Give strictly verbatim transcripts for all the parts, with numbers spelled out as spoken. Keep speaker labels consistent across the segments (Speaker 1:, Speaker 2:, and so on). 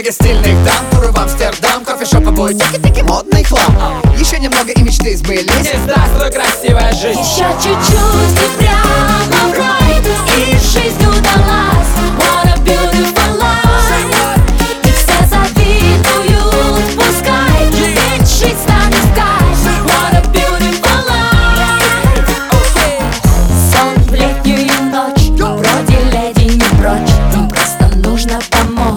Speaker 1: Мега стильных дам, туры в Амстердам, кофешоп, обои, тики-тики, модный хлам. Еще немного и мечты сбылись.
Speaker 2: И здравствуй, красивая жизнь.
Speaker 3: Еще чуть-чуть и прямо в рай, и жизнь удалась. What a beautiful life. И все завидуют, пускай, ведь жить станет в кайф. What a beautiful life. Сон в летнюю ночь, вроде леди не прочь, им просто нужно помочь.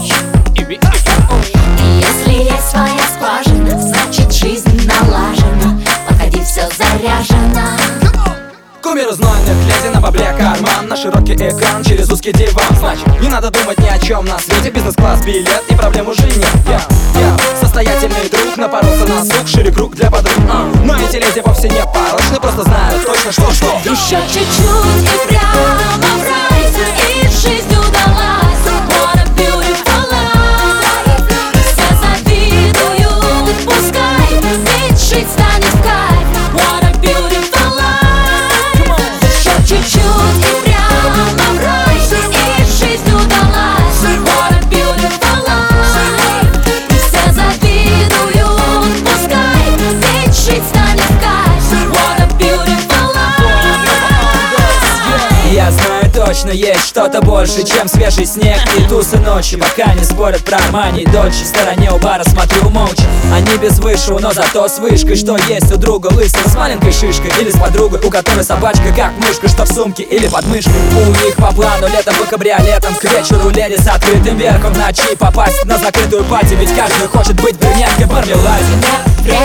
Speaker 3: И если есть своя скважина, значит жизнь налажена. Подходи, все заряжено.
Speaker 2: Кумир знойных леди на бабле карман, на широкий экран через узкий диван. Значит, не надо думать ни о чем на свете. Бизнес-класс, билет и проблем уже нет. Я, я состоятельный друг, напоролся на сук, шире круг для подруг. а. Но эти леди вовсе не порочны, просто знают точно что-что.
Speaker 3: Еще чуть-чуть и прямо в рай, и жизнь удалась. What a beautiful life. Все завидуют, пускай, ведь жить станет в кайф. What a beautiful life. Еще чуть-чуть и прямо в рай, и жизнь удалась. What a beautiful life. Все завидуют, пускай, ведь жить станет в кайф. What a beautiful life.
Speaker 2: Я знаю точно, есть что-то больше, чем свежий снег и тусы ночи. Пока не спорят про Армани и Дольче, в стороне у бара смотрю молча. Они без высшего, но зато с вышкой. Что есть у друга лысого с маленькой шишкой, или с подругой, у которой собачка как мышка, что в сумке или под мышкой. У них по плану летом по кабриолетам, к вечеру леди с открытым верхом, в ночи попасть на закрытую пати, ведь каждый хочет быть брюнеткой в мармеладе.
Speaker 3: Время